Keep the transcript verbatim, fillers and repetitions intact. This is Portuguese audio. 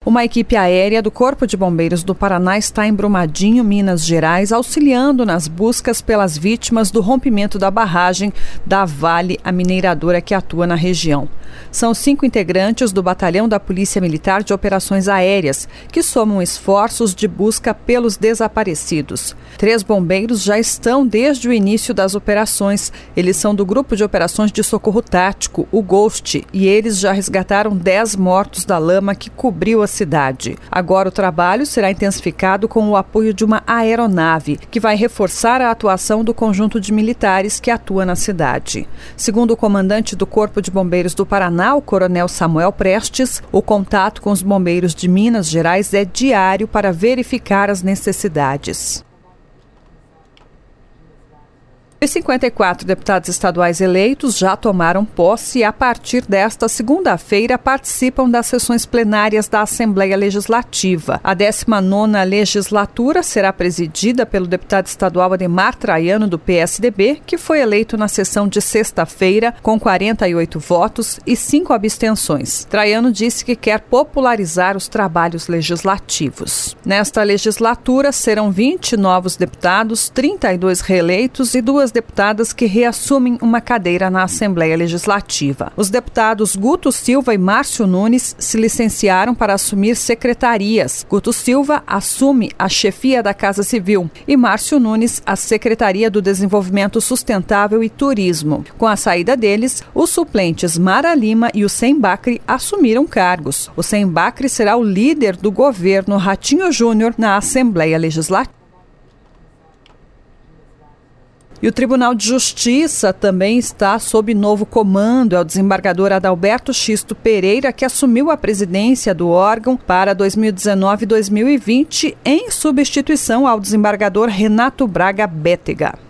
Uma equipe aérea do Corpo de Bombeiros do Paraná está em Brumadinho, Minas Gerais, auxiliando nas buscas pelas vítimas do rompimento da barragem da Vale, a mineradora que atua na região. São cinco integrantes do Batalhão da Polícia Militar de Operações Aéreas, que somam esforços de busca pelos desaparecidos. Três bombeiros já estão desde o início das operações. Eles são do Grupo de Operações de Socorro Tático, o GHOST, e eles já resgataram dez mortos da lama que cobriu a cidade. Agora o trabalho será intensificado com o apoio de uma aeronave, que vai reforçar a atuação do conjunto de militares que atua na cidade. Segundo o comandante do Corpo de Bombeiros do Paraná, o coronel Samuel Prestes, o contato com os bombeiros de Minas Gerais é diário para verificar as necessidades. Os cinquenta e quatro deputados estaduais eleitos já tomaram posse e, a partir desta segunda-feira, participam das sessões plenárias da Assembleia Legislativa. A décima nona legislatura será presidida pelo deputado estadual Ademar Traiano, do P S D B, que foi eleito na sessão de sexta-feira com quarenta e oito votos e cinco abstenções. Traiano disse que quer popularizar os trabalhos legislativos. Nesta legislatura, serão vinte novos deputados, trinta e dois reeleitos e duas deputadas que reassumem uma cadeira na Assembleia Legislativa. Os deputados Guto Silva e Márcio Nunes se licenciaram para assumir secretarias. Guto Silva assume a chefia da Casa Civil e Márcio Nunes a Secretaria do Desenvolvimento Sustentável e Turismo. Com a saída deles, os suplentes Mara Lima e o Sem Bacri assumiram cargos. O Sem Bacri será o líder do governo Ratinho Júnior na Assembleia Legislativa. E o Tribunal de Justiça também está sob novo comando. É o desembargador Adalberto Xisto Pereira que assumiu a presidência do órgão para dois mil e dezenove e dois mil e vinte, em substituição ao desembargador Renato Braga Bétega.